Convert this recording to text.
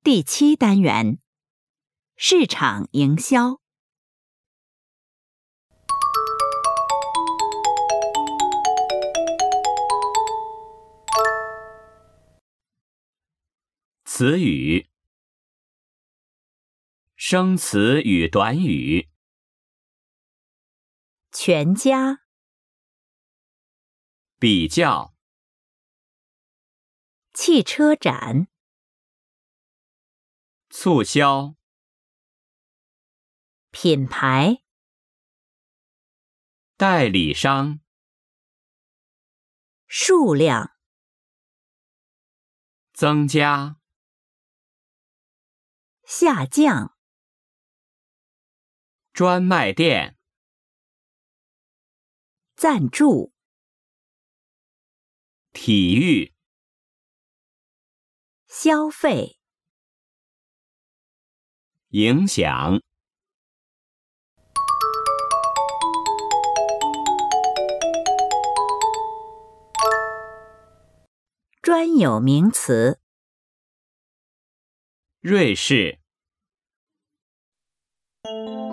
第7单元，市场营销。 词语，生词与短语。 全家， 比较， 汽车展， 促销， 品牌， 代理商， 数量， 增加， 下降， 专卖店， 赞助， 体育， 消费， 影响。 专有名词， 瑞士。